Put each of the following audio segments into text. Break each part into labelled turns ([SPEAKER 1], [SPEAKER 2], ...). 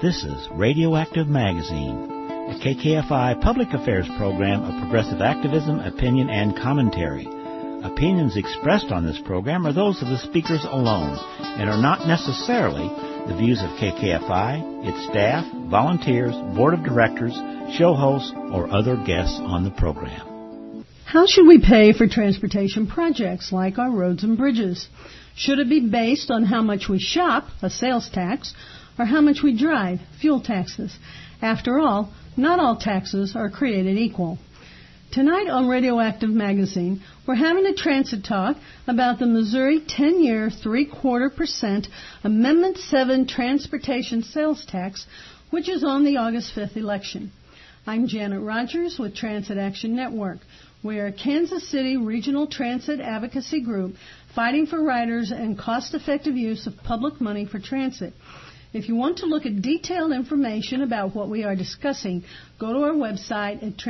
[SPEAKER 1] This is Radioactive Magazine, a KKFI public affairs program of progressive activism, opinion, and commentary. Opinions expressed on this program are those of the speakers alone and are not necessarily the views of KKFI, its staff, volunteers, board of directors, show hosts, or other guests on the program.
[SPEAKER 2] How should we pay for transportation projects like our roads and bridges? Should it be based on how much we shop, a sales tax, or how much we drive, fuel taxes? After all, not all taxes are created equal. Tonight on Radioactive Magazine, we're having a transit talk about the Missouri 10-year 0.75% Amendment 7 transportation sales tax, which is on the August 5th election. I'm Janet Rogers with Transit Action Network. We are a Kansas City regional transit advocacy group fighting for riders and cost-effective use of public money for transit. If you want to look at detailed information about what we are discussing, go to our website at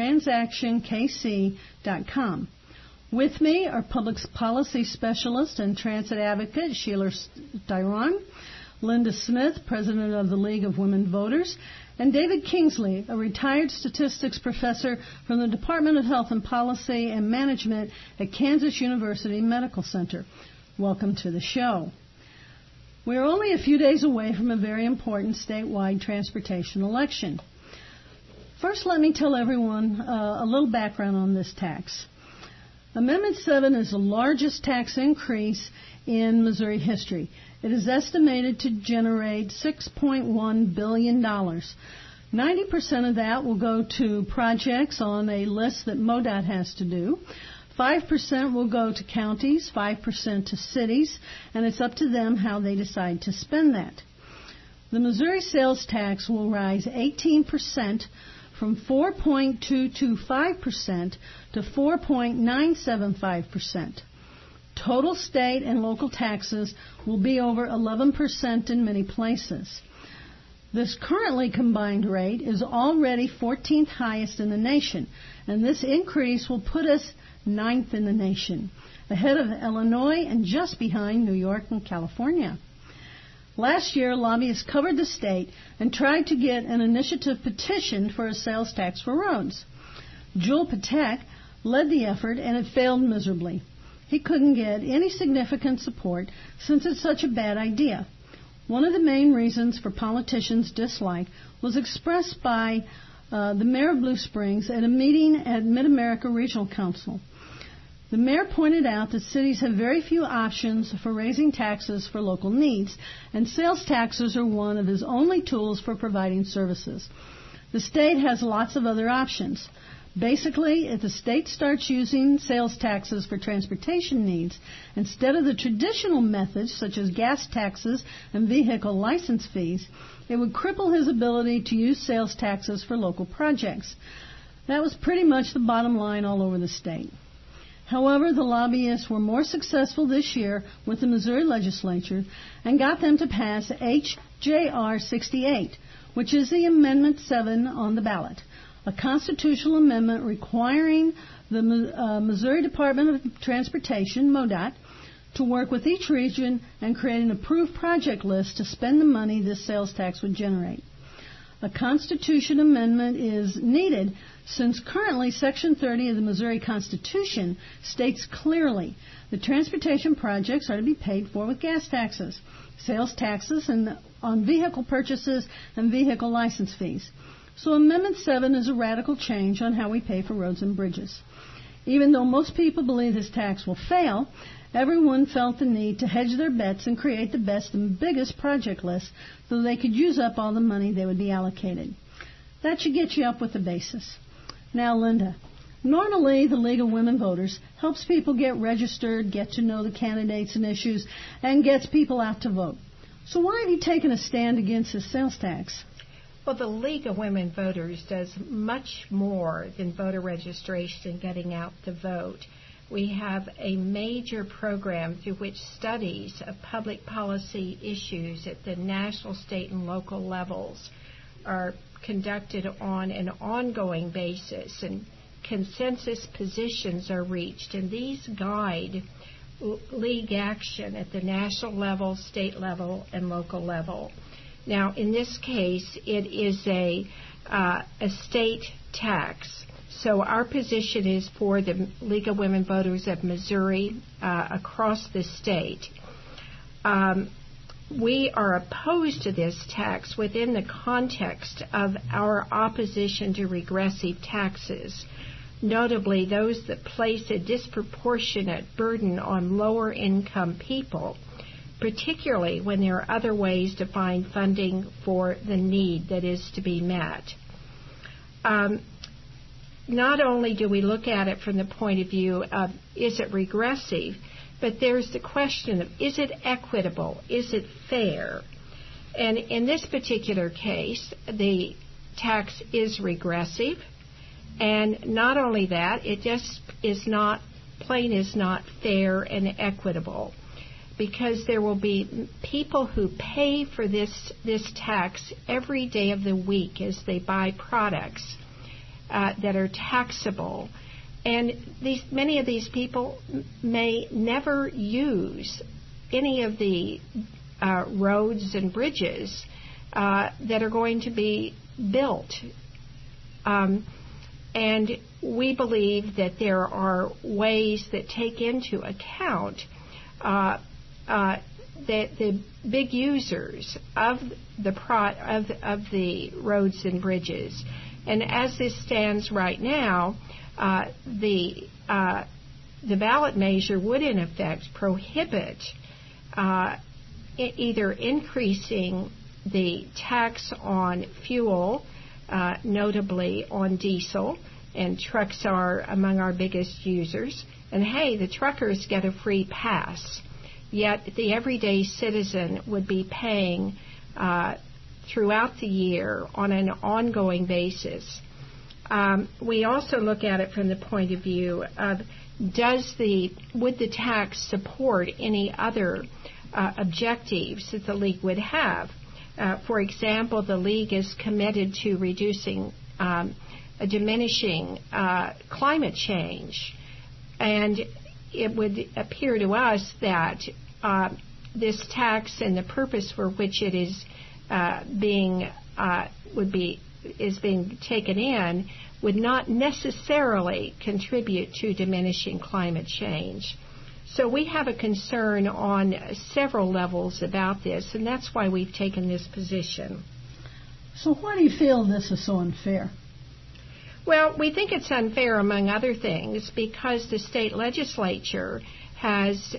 [SPEAKER 2] transactionkc.com. With me are public policy specialist and transit advocate Sheila Styron, Linda Smith, president of the League of Women Voters, and David Kingsley, a retired statistics professor from the Department of Health and Policy and Management at Kansas University Medical Center. Welcome to the show. We are only a few days away from a very important statewide transportation election. First, let me tell everyone a little background on this tax. Amendment 7 is the largest tax increase in Missouri history. It is estimated to generate $6.1 billion. 90% of that will go to projects on a list that MoDOT has to do. 5% will go to counties, 5% to cities, and it's up to them how they decide to spend that. The Missouri sales tax will rise 18% from 4.225% to 4.975%. Total state and local taxes will be over 11% in many places. This currently combined rate is already 14th highest in the nation, and this increase will put us 9th in the nation, ahead of Illinois and just behind New York and California. Last year, lobbyists covered the state and tried to get an initiative petition for a sales tax for roads. Jule Patek led the effort, and it failed miserably. He couldn't get any significant support since it's such a bad idea. One of the main reasons for politicians' dislike was expressed by the mayor of Blue Springs at a meeting at Mid-America Regional Council. The mayor pointed out that cities have very few options for raising taxes for local needs, and sales taxes are one of his only tools for providing services. The state has lots of other options. Basically, if the state starts using sales taxes for transportation needs instead of the traditional methods such as gas taxes and vehicle license fees, it would cripple his ability to use sales taxes for local projects. That was pretty much the bottom line all over the state. However, the lobbyists were more successful this year with the Missouri legislature and got them to pass H.J.R. 68, which is the Amendment 7 on the ballot, a constitutional amendment requiring the Missouri Department of Transportation, MoDOT, to work with each region and create an approved project list to spend the money this sales tax would generate. A Constitution amendment is needed since currently Section 30 of the Missouri Constitution states clearly that transportation projects are to be paid for with gas taxes, sales taxes and on vehicle purchases, and vehicle license fees. So Amendment 7 is a radical change on how we pay for roads and bridges. Even though most people believe this tax will fail, everyone felt the need to hedge their bets and create the best and biggest project list so they could use up all the money they would be allocated. That should get you up with the basis. Now, Linda, normally the League of Women Voters helps people get registered, get to know the candidates and issues, and gets people out to vote. So why have you taken a stand against this sales tax?
[SPEAKER 3] Well, the League of Women Voters does much more than voter registration and getting out to vote. We have a major program through which studies of public policy issues at the national, state, and local levels are conducted on an ongoing basis, and consensus positions are reached, and these guide league action at the national level, state level, and local level. Now, in this case, it is a state tax. So our position is for the League of Women Voters of Missouri across the state. We are opposed to this tax within the context of our opposition to regressive taxes, notably those that place a disproportionate burden on lower income people, particularly when there are other ways to find funding for the need that is to be met. Not only do we look at it from the point of view of is it regressive, but there's the question of is it equitable, is it fair? And in this particular case, the tax is regressive, and not only that, it just is not fair and equitable, because there will be people who pay for this tax every day of the week as they buy products that are taxable. And many of these people may never use any of the roads and bridges that are going to be built. And we believe that there are ways that take into account that the big users of the roads and bridges. And as this stands right now, the ballot measure would in effect prohibit either increasing the tax on fuel, notably on diesel, and trucks are among our biggest users. And hey, the truckers get a free pass, yet the everyday citizen would be paying throughout the year on an ongoing basis. We also look at it from the point of view of would the tax support any other objectives that the League would have? For example, the League is committed to diminishing climate change, and it would appear to us that this tax and the purpose for which it is being taken in would not necessarily contribute to diminishing climate change. So we have a concern on several levels about this, and that's why we've taken this position.
[SPEAKER 2] So why do you feel this is so unfair?
[SPEAKER 3] Well, we think it's unfair, among other things, because the state legislature has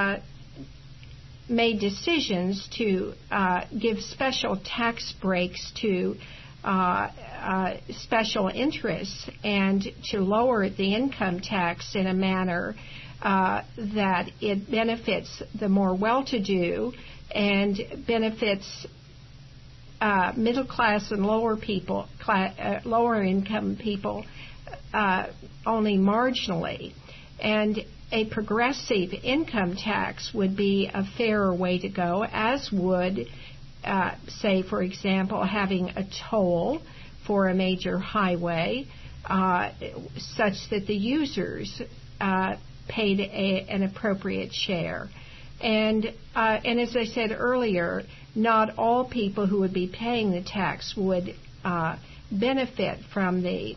[SPEAKER 3] made decisions to give special tax breaks to special interests and to lower the income tax in a manner that it benefits the more well-to-do and benefits middle class and lower income people only marginally. And a progressive income tax would be a fairer way to go, as would, say, for example, having a toll for a major highway such that the users paid an appropriate share. And as I said earlier, not all people who would be paying the tax would benefit from the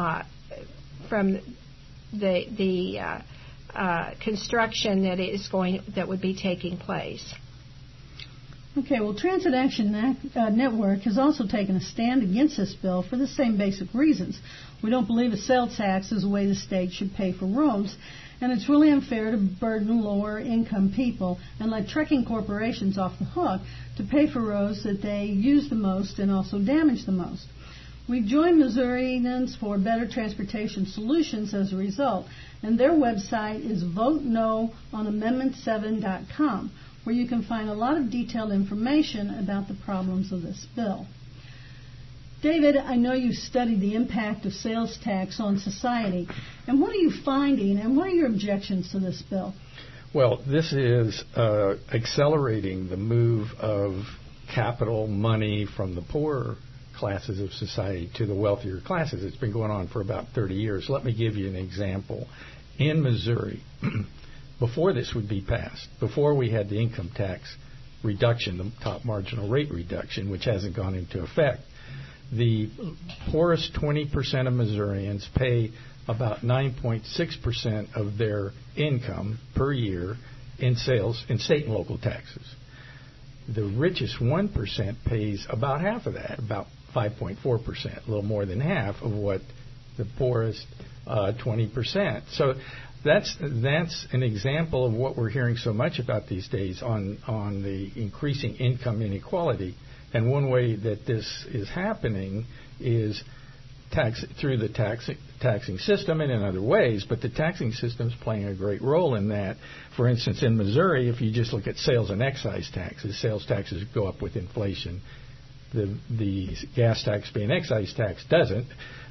[SPEAKER 3] construction that would be taking place.
[SPEAKER 2] Okay, well, Transit Action Network has also taken a stand against this bill for the same basic reasons. We don't believe a sales tax is the way the state should pay for roads, and it's really unfair to burden lower income people and let trucking corporations off the hook to pay for roads that they use the most and also damage the most. We've joined Missourians for Better Transportation Solutions as a result, and their website is votenoonamendment7.com, where you can find a lot of detailed information about the problems of this bill. David, I know you studied the impact of sales tax on society, and what are you finding, and what are your objections to this bill?
[SPEAKER 4] Well, this is accelerating the move of capital money from the poorer classes of society to the wealthier classes. It's been going on for about 30 years. Let me give you an example. In Missouri, before this would be passed, before we had the income tax, reduction, the top marginal rate reduction, which hasn't gone into effect. The poorest 20% of Missourians pay about 9.6% of their income per year in sales, in state and local taxes. The richest 1% pays about half of that, about 5.4%, a little more than half of what the poorest 20%. So that's an example of what we're hearing so much about these days on the increasing income inequality. And one way that this is happening is through the taxing system and in other ways, but the taxing system is playing a great role in that. For instance, in Missouri, if you just look at sales and excise taxes, sales taxes go up with inflation. The gas tax being excise tax doesn't.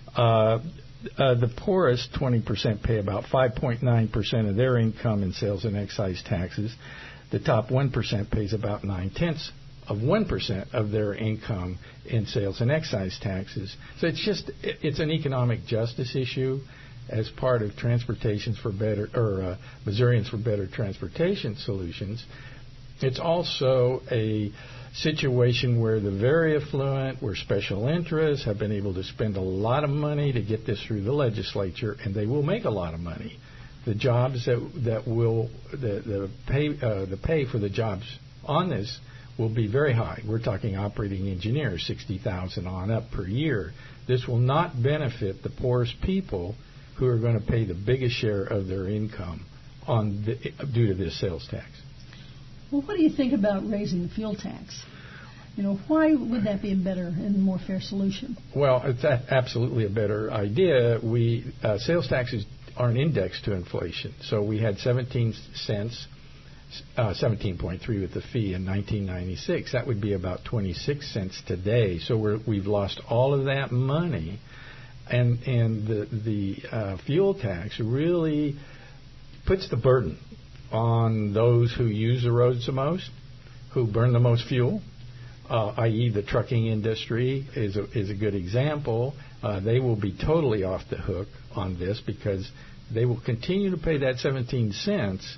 [SPEAKER 4] The poorest 20% pay about 5.9% of their income in sales and excise taxes. The top 1% pays about 0.9% of their income in sales and excise taxes. So it's an economic justice issue as part of Transportations for Better, or Missourians for Better Transportation Solutions. It's also a situation where the very affluent, where special interests have been able to spend a lot of money to get this through the legislature, and they will make a lot of money. The jobs that will the pay for the jobs on this will be very high. We're talking operating engineers, $60,000 on up per year. This will not benefit the poorest people who are going to pay the biggest share of their income due to this sales tax.
[SPEAKER 2] Well, what do you think about raising the fuel tax? Why would that be a better and more fair solution? Well,
[SPEAKER 4] it's absolutely a better idea. Sales taxes aren't indexed to inflation. So we had 17 cents, 17.3 with the fee in 1996. That would be about 26 cents today. So we've lost all of that money. And the fuel tax really puts the burden on those who use the roads the most, who burn the most fuel, i.e. the trucking industry is a good example. They will be totally off the hook on this because they will continue to pay that 17 cents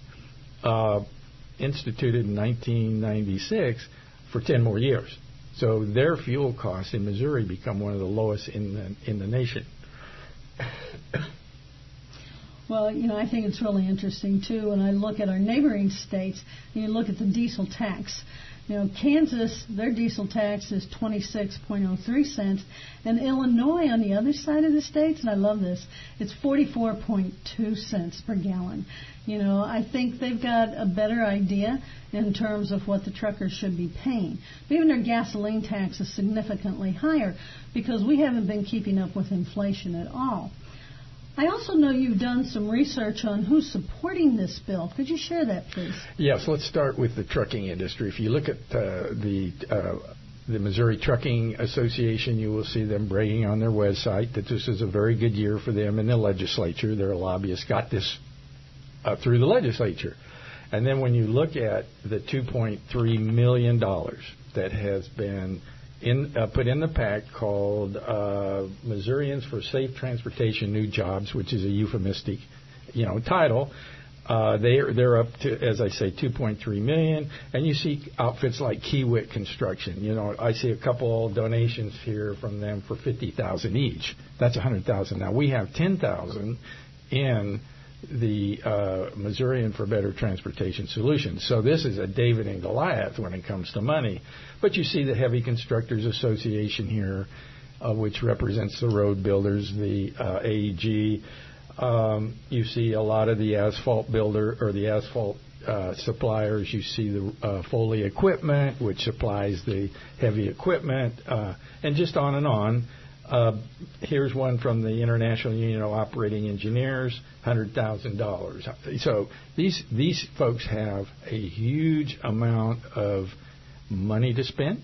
[SPEAKER 4] instituted in 1996 for 10 more years. So their fuel costs in Missouri become one of the lowest in the nation.
[SPEAKER 2] Well, I think it's really interesting, too, when I look at our neighboring states, and you look at the diesel tax. Kansas, their diesel tax is 26.03 cents, and Illinois on the other side of the states, and I love this, it's 44.2 cents per gallon. I think they've got a better idea in terms of what the truckers should be paying. But even their gasoline tax is significantly higher because we haven't been keeping up with inflation at all. I also know you've done some research on who's supporting this bill. Could you share that, please?
[SPEAKER 4] Yes, let's start with the trucking industry. If you look at the Missouri Trucking Association, you will see them bragging on their website that this is a very good year for them in the legislature. Their lobbyists got this through the legislature. And then when you look at the $2.3 million that has been put in the pact called Missourians for Safe Transportation New Jobs, which is a euphemistic, title. They're up to, as I say, $2.3 million, and you see outfits like Kiewit Construction. I see a couple donations here from them for $50,000 each. That's $100,000. Now we have $10,000 in the Missourian for Better Transportation Solutions. So this is a David and Goliath when it comes to money. But you see the Heavy Constructors Association here, which represents the road builders, the AEG. You see a lot of the asphalt builder or the asphalt suppliers. You see the Foley Equipment, which supplies the heavy equipment, and just on and on. Here's one from the International Union of Operating Engineers, $100,000. So these folks have a huge amount of money to spend.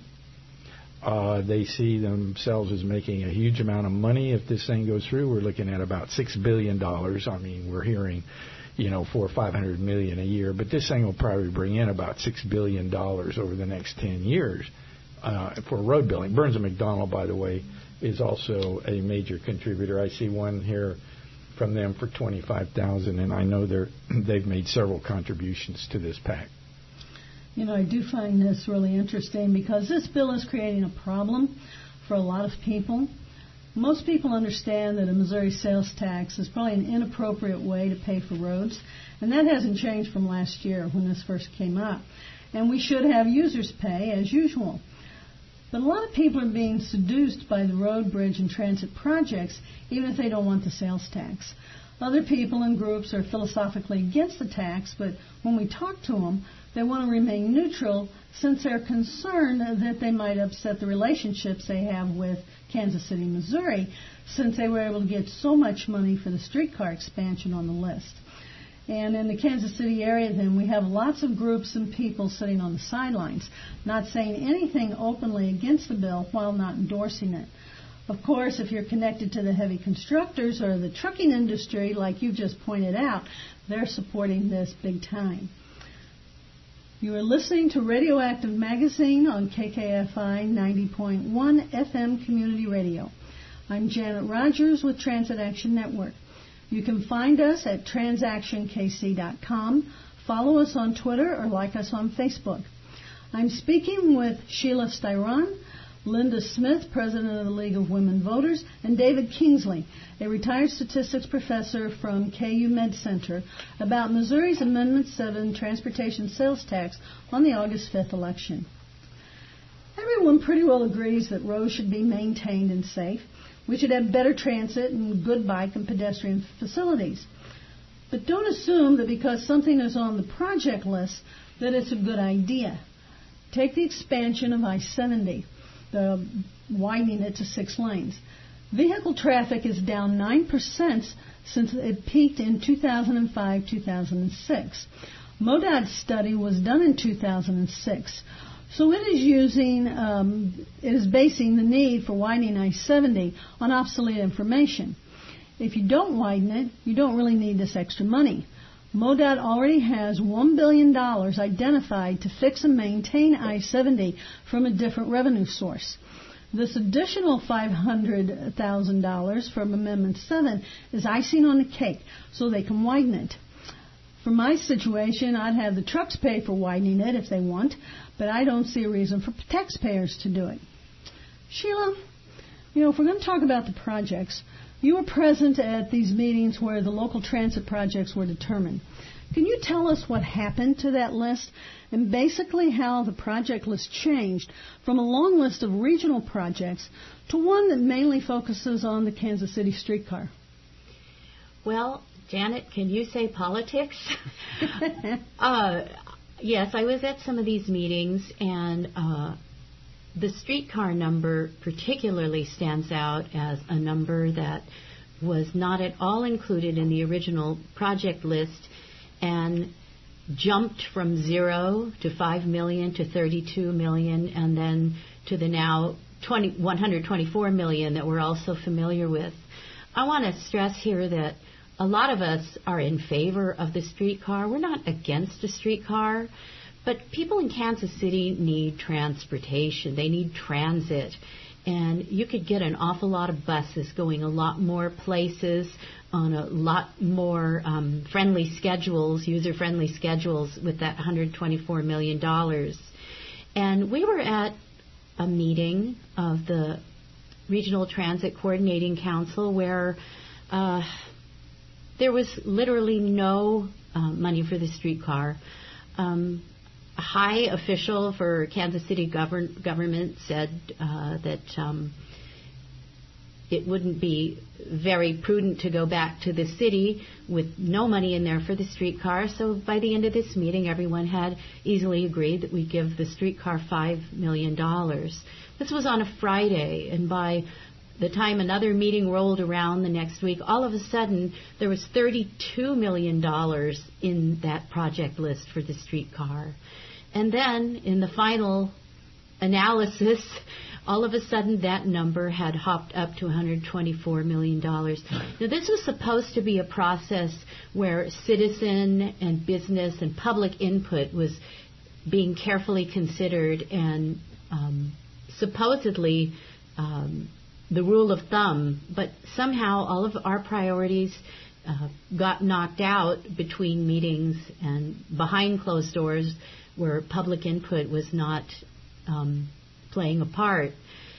[SPEAKER 4] They see themselves as making a huge amount of money if this thing goes through. We're looking at about $6 billion. I mean, we're hearing, $400 or $500 million a year, but this thing will probably bring in about $6 billion over the next 10 years for road building. Burns and McDonnell, by the way, is also a major contributor. I see one here from them for $25,000, and I know they've made several contributions to this pact.
[SPEAKER 2] You know, I do find this really interesting because this bill is creating a problem for a lot of people. Most people understand that a Missouri sales tax is probably an inappropriate way to pay for roads, and that hasn't changed from last year when this first came up. And we should have users pay as usual. But a lot of people are being seduced by the road, bridge, and transit projects, even if they don't want the sales tax. Other people and groups are philosophically against the tax, but when we talk to them, they want to remain neutral since they're concerned that they might upset the relationships they have with Kansas City, Missouri, since they were able to get so much money for the streetcar expansion on the list. And in the Kansas City area, then, we have lots of groups and people sitting on the sidelines, not saying anything openly against the bill while not endorsing it. Of course, if you're connected to the heavy constructors or the trucking industry, like you just pointed out, they're supporting this big time. You are listening to Radioactive Magazine on KKFI 90.1 FM Community Radio. I'm Janet Rogers with Transit Action Network. You can find us at transactionkc.com, follow us on Twitter, or like us on Facebook. I'm speaking with Sheila Styron, Linda Smith, President of the League of Women Voters, and David Kingsley, a retired statistics professor from KU Med Center, about Missouri's Amendment 7 transportation sales tax on the August 5th election. Everyone pretty well agrees that roads should be maintained and safe. We should have better transit and good bike and pedestrian facilities. But don't assume that because something is on the project list that it's a good idea. Take the expansion of I-70, widening it to 6 lanes. Vehicle traffic is down 9% since it peaked in 2005-2006. MoDOT's study was done in 2006. So it is basing the need for widening I-70 on obsolete information. If you don't widen it, you don't really need this extra money. MoDOT already has $1 billion identified to fix and maintain I-70 from a different revenue source. This additional $500,000 from Amendment 7 is icing on the cake so they can widen it. For my situation, I'd have the trucks pay for widening it if they want, but I don't see a reason for taxpayers to do it. Sheila, if we're going to talk about the projects, you were present at these meetings where the local transit projects were determined. Can you tell us what happened to that list and basically how the project list changed from a long list of regional projects to one that mainly focuses on the Kansas City streetcar?
[SPEAKER 5] Well, Janet, can you say politics? Yes, I was at some of these meetings, and the streetcar number particularly stands out as a number that was not at all included in the original project list and jumped from 0 to 5 million to 32 million and then to the now 124 million that we're also familiar with. I want to stress here that a lot of us are in favor of the streetcar. We're not against a streetcar, but people in Kansas City need transportation. They need transit. And you could get an awful lot of buses going a lot more places on a lot more friendly schedules, user-friendly schedules with that $124 million. And we were at a meeting of the Regional Transit Coordinating Council where there was literally no money for the streetcar. A high official for Kansas City government said that it wouldn't be very prudent to go back to the city with no money in there for the streetcar. So by the end of this meeting, everyone had easily agreed that we'd give the streetcar $5 million. This was on a Friday, and by the time another meeting rolled around the next week, all of a sudden there was $32 million in that project list for the streetcar. And then in the final analysis, all of a sudden that number had hopped up to $124 million. Now, this was supposed to be a process where citizen and business and public input was being carefully considered, and supposedly the rule of thumb, but somehow all of our priorities got knocked out between meetings, and behind closed doors where public input was not playing a part.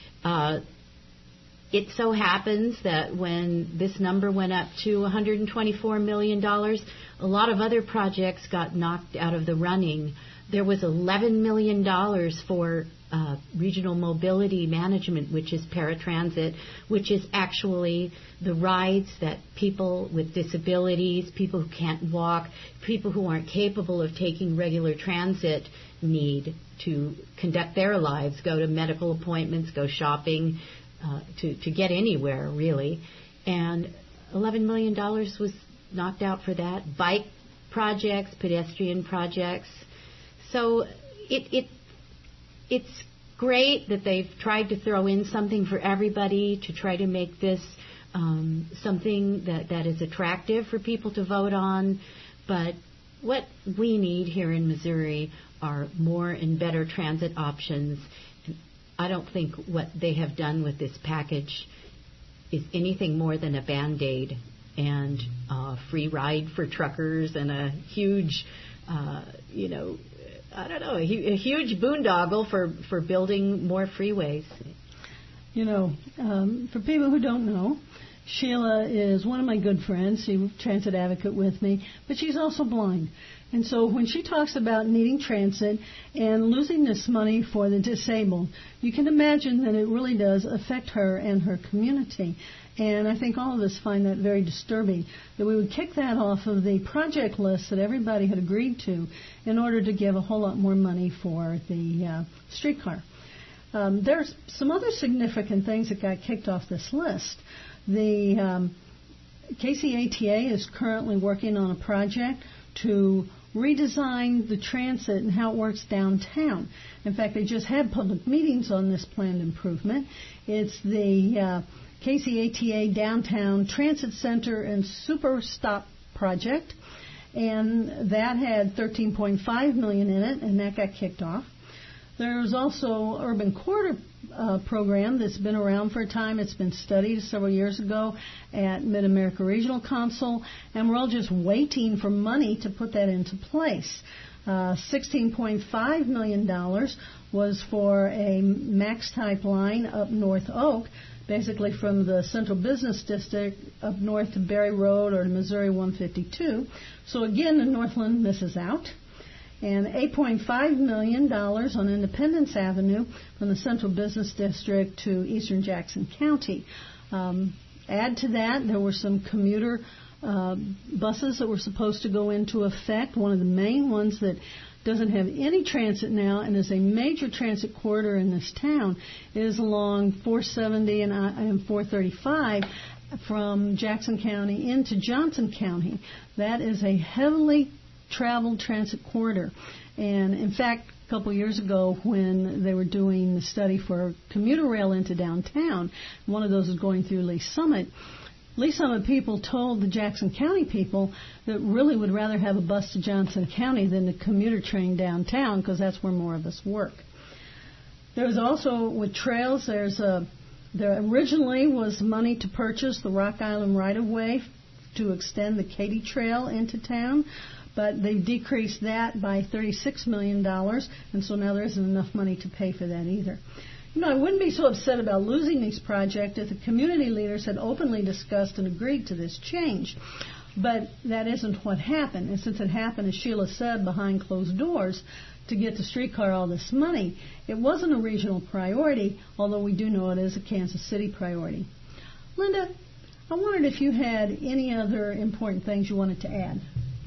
[SPEAKER 5] It so happens that when this number went up to $124 million, a lot of other projects got knocked out of the running. There was $11 million for regional mobility management, which is paratransit, which is actually the rides that people with disabilities, people who can't walk, people who aren't capable of taking regular transit need to conduct their lives, go to medical appointments, go shopping, to get anywhere, really. And $11 million was knocked out for that. Bike projects, pedestrian projects. So it's great that they've tried to throw in something for everybody to try to make this something that is attractive for people to vote on. But what we need here in Missouri are more and better transit options. I don't think what they have done with this package is anything more than a Band-Aid and a free ride for truckers and a huge, a huge boondoggle for building more freeways.
[SPEAKER 2] For people who don't know, Sheila is one of my good friends. She's a transit advocate with me, but she's also blind. And so when she talks about needing transit and losing this money for the disabled, you can imagine that it really does affect her and her community. And I think all of us find that very disturbing, that we would kick that off of the project list that everybody had agreed to in order to give a whole lot more money for the streetcar. There's some other significant things that got kicked off this list. The KCATA is currently working on a project to redesign the transit and how it works downtown. In fact, they just had public meetings on this planned improvement. It's the KCATA Downtown Transit Center and Super Stop project, and that had $13.5 million in it, and that got kicked off. There's also Urban Corridor program that's been around for a time. It's been studied several years ago at Mid-America Regional Council, and we're all just waiting for money to put that into place. $16.5 million was for a MAX-type line up North Oak, basically from the Central Business District up north to Berry Road or to Missouri 152. So again, the Northland misses out. And $8.5 million on Independence Avenue from the Central Business District to Eastern Jackson County. Add to that, there were some commuter buses that were supposed to go into effect. One of the main ones that doesn't have any transit now and is a major transit corridor in this town is along 470 and 435 from Jackson County into Johnson County. That is a heavily traveled transit corridor. And in fact, a couple years ago when they were doing the study for commuter rail into downtown, one of those was going through Lee Summit. Lee Summit people told the Jackson County people that really would rather have a bus to Johnson County than the commuter train downtown because that's where more of us work. There's also, with trails, there originally was money to purchase the Rock Island right-of-way to extend the Katy Trail into town, but they've decreased that by $36 million, and so now there isn't enough money to pay for that either. I wouldn't be so upset about losing these projects if the community leaders had openly discussed and agreed to this change. But that isn't what happened. And since it happened, as Sheila said, behind closed doors, to get the streetcar all this money, it wasn't a regional priority, although we do know it is a Kansas City priority. Linda, I wondered if you had any other important things you wanted to add.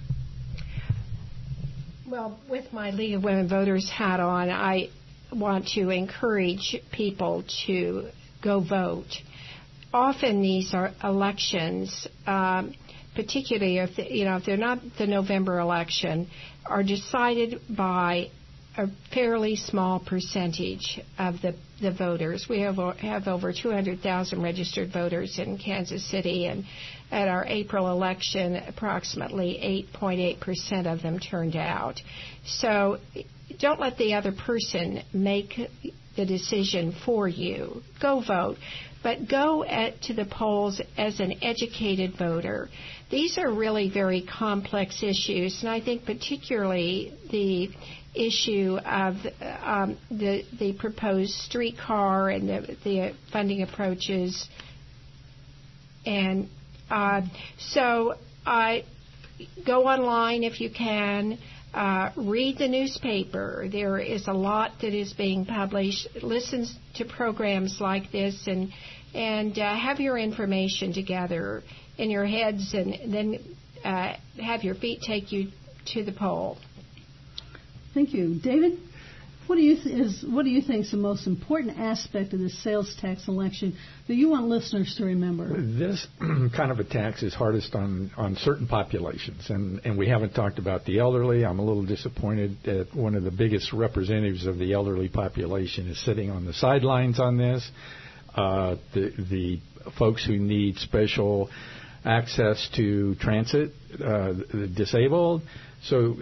[SPEAKER 3] Well, with my League of Women Voters hat on, I want to encourage people to go vote. Often these are elections, particularly if they're not the November election, are decided by a fairly small percentage of the voters. We have over 200,000 registered voters in Kansas City, and at our April election, approximately 8.8% of them turned out. So don't let the other person make the decision for you. Go vote, but go to the polls as an educated voter. these are really very complex issues, and I think particularly the issue of the proposed streetcar and the funding approaches. And so go online if you can. Read the newspaper. There is a lot that is being published. Listen to programs like this, and have your information together in your heads, and then have your feet take you to the poll.
[SPEAKER 2] Thank you, David. What do you think is the most important aspect of this sales tax election that you want listeners to remember?
[SPEAKER 4] This kind of a tax is hardest on certain populations, and we haven't talked about the elderly. I'm a little disappointed that one of the biggest representatives of the elderly population is sitting on the sidelines on this. The folks who need special access to transit, the disabled, so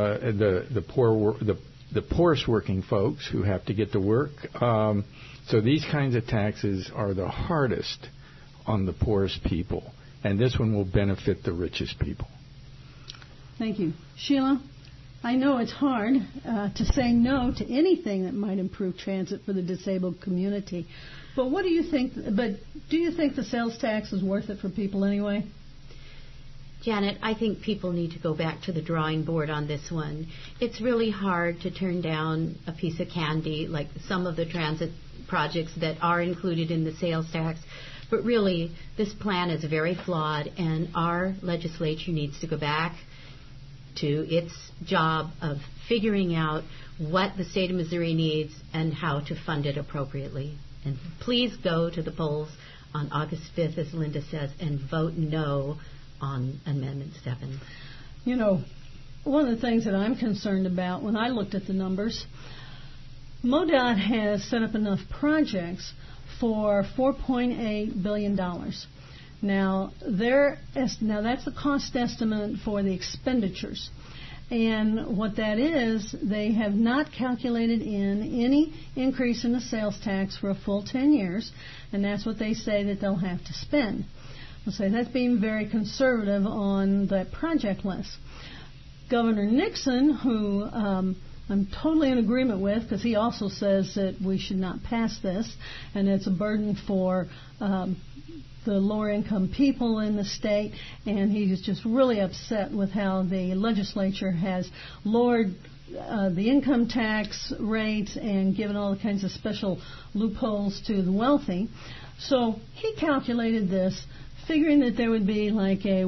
[SPEAKER 4] the poorest working folks who have to get to work. So these kinds of taxes are the hardest on the poorest people, and this one will benefit the richest people.
[SPEAKER 2] Thank you. Sheila, I know it's hard to say no to anything that might improve transit for the disabled community, but what do you think? But do you think the sales tax is worth it for people anyway?
[SPEAKER 5] Janet, I think people need to go back to the drawing board on this one. It's really hard to turn down a piece of candy like some of the transit projects that are included in the sales tax. But really, this plan is very flawed, and our legislature needs to go back to its job of figuring out what the state of Missouri needs and how to fund it appropriately. And please go to the polls on August 5th, as Linda says, and vote no on Amendment 7.
[SPEAKER 2] You know, one of the things that I'm concerned about when I looked at the numbers, MoDOT has set up enough projects for $4.8 billion. Now that's the cost estimate for the expenditures. And what that is, they have not calculated in any increase in the sales tax for a full 10 years, and that's what they say that they'll have to spend. So that's being very conservative on that project list. Governor Nixon, who I'm totally in agreement with, because he also says that we should not pass this, and it's a burden for the lower-income people in the state, and he's just really upset with how the legislature has lowered the income tax rates and given all the kinds of special loopholes to the wealthy. So he calculated this, figuring that there would be like a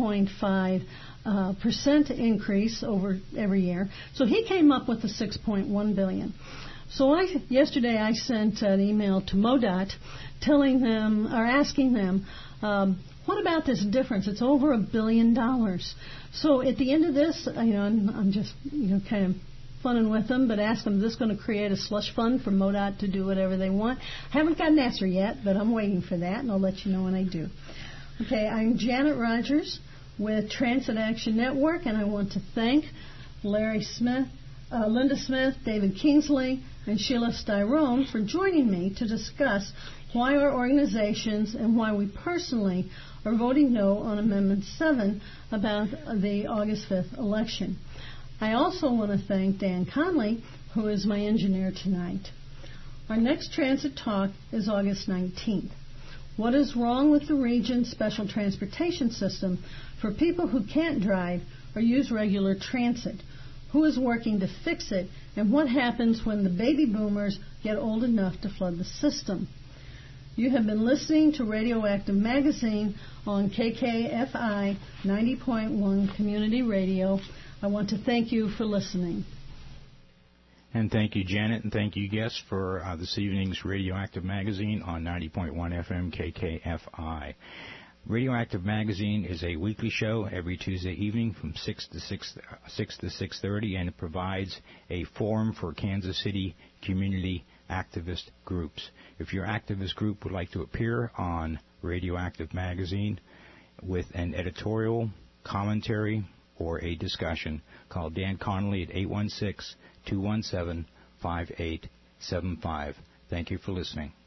[SPEAKER 2] 1.5% increase over every year. So he came up with the $6.1 billion. So yesterday I sent an email to MoDOT telling them, or asking them, what about this difference? It's over $1 billion. So at the end of this, I'm just kind of funning with them, but ask them, is this going to create a slush fund for MoDOT to do whatever they want? Haven't got an answer yet, but I'm waiting for that, and I'll let you know when I do. Okay, I'm Janet Rogers with Transit Action Network, and I want to thank Larry Smith, Linda Smith, David Kingsley, and Sheila Styrone for joining me to discuss why our organizations and why we personally are voting no on Amendment 7 about the August 5th election. I also want to thank Dan Conley, who is my engineer tonight. Our next transit talk is August 19th. What is wrong with the region's special transportation system for people who can't drive or use regular transit? Who is working to fix it? And what happens when the baby boomers get old enough to flood the system? You have been listening to Radioactive Magazine on KKFI 90.1 Community Radio. I want to thank you for listening.
[SPEAKER 6] And thank you, Janet, and thank you, guests, for this evening's Radioactive Magazine on 90.1 FM KKFI. Radioactive Magazine is a weekly show every Tuesday evening from 6 to 6:30, and it provides a forum for Kansas City community activist groups. If your activist group would like to appear on Radioactive Magazine with an editorial, commentary, or a discussion, call Dan Connolly at 816-217-5875. Thank you for listening.